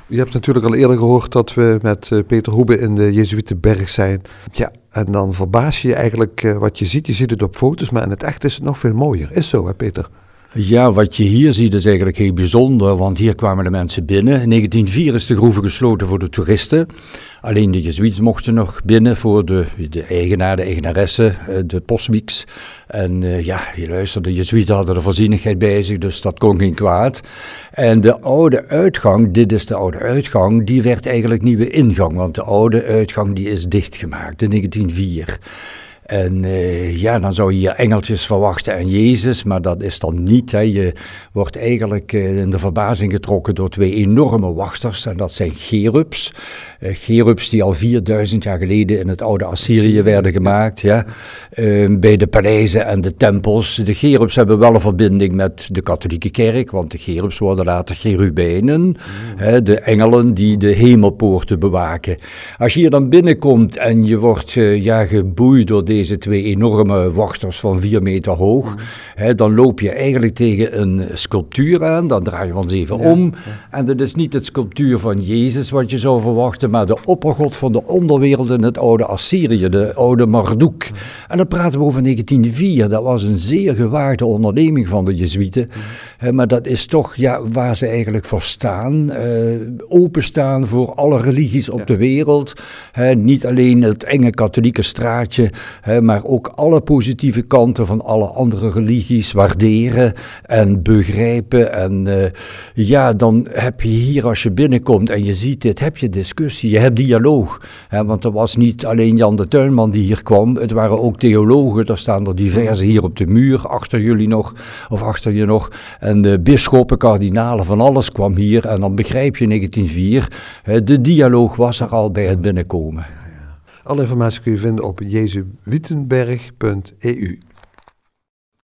Je hebt natuurlijk al eerder gehoord dat we met Peter Hoebe in de Jezuïetenberg zijn. Ja, en dan verbaas je je eigenlijk wat je ziet. Je ziet het op foto's, maar in het echt is het nog veel mooier. Is zo, hè Peter? Ja, wat je hier ziet is eigenlijk heel bijzonder, want hier kwamen de mensen binnen. In 1904 is de groeve gesloten voor de toeristen. Alleen de Jezuïeten mochten nog binnen voor de eigenaar, de eigenaresse, de postwieks. En je luistert, de Jezuïeten hadden de voorzienigheid bij zich, dus dat kon geen kwaad. En de oude uitgang, dit is de oude uitgang, die werd eigenlijk nieuwe ingang, want de oude uitgang die is dichtgemaakt in 1904. En dan zou je hier engeltjes verwachten en Jezus, maar dat is dan niet. Hè. Je wordt eigenlijk in de verbazing getrokken door twee enorme wachters. En dat zijn cherubs. Cherubs die al 4000 jaar geleden in het oude Assyrië werden gemaakt. Ja. Bij de paleizen en de tempels. De cherubs hebben wel een verbinding met de katholieke kerk, want de cherubs worden later cherubijnen. Hè, de engelen die de hemelpoorten bewaken. Als je hier dan binnenkomt en je wordt geboeid door deze twee enorme wachters van 4 meter hoog, dan loop je eigenlijk tegen een sculptuur aan, dan draai je ons even om. En dat is niet het sculptuur van Jezus wat je zou verwachten, maar de oppergod van de onderwereld in het oude Assyrië, de oude Marduk. En dan praten we over 1904, dat was een zeer gewaagde onderneming van de Jezuïeten, maar dat is toch waar ze eigenlijk voor staan, openstaan voor alle religies op de wereld, niet alleen het enge katholieke straatje, maar ook alle positieve kanten van alle andere religies waarderen en begrijpen. En dan heb je hier, als je binnenkomt en je ziet dit, heb je discussie, je hebt dialoog. Want er was niet alleen Jan de Tuinman die hier kwam, het waren ook theologen, er staan er diverse hier op de muur, achter je nog. En de bisschoppen, kardinalen, van alles kwam hier. En dan begrijp je 1904, de dialoog was er al bij het binnenkomen. Alle informatie kun je vinden op jezuïetenberg.eu.